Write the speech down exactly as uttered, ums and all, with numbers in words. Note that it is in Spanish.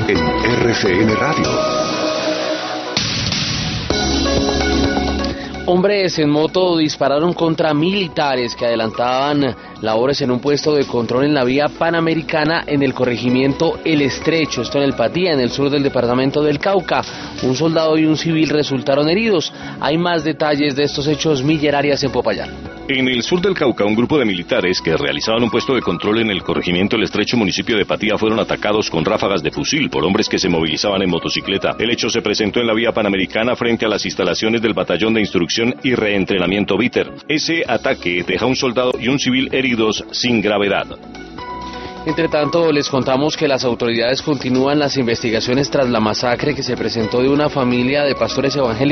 en R C N Radio. Hombres en moto dispararon contra militares que adelantaban labores en un puesto de control en la vía panamericana en el corregimiento El Estrecho, esto en el Patía, en el sur del departamento del Cauca. Un soldado y un civil resultaron heridos. Hay más detalles de estos hechos. Miller Arias en Popayán. En el sur del Cauca, un grupo de militares que realizaban un puesto de control en el corregimiento El Estrecho, municipio de Patía, fueron atacados con ráfagas de fusil por hombres que se movilizaban en motocicleta. El hecho se presentó en la vía panamericana frente a las instalaciones del Batallón de Instrucción y Reentrenamiento Bitter. Ese ataque deja a un soldado y un civil heridos sin gravedad. Entre tanto, les contamos que las autoridades continúan las investigaciones tras la masacre que se presentó de una familia de pastores evangélicos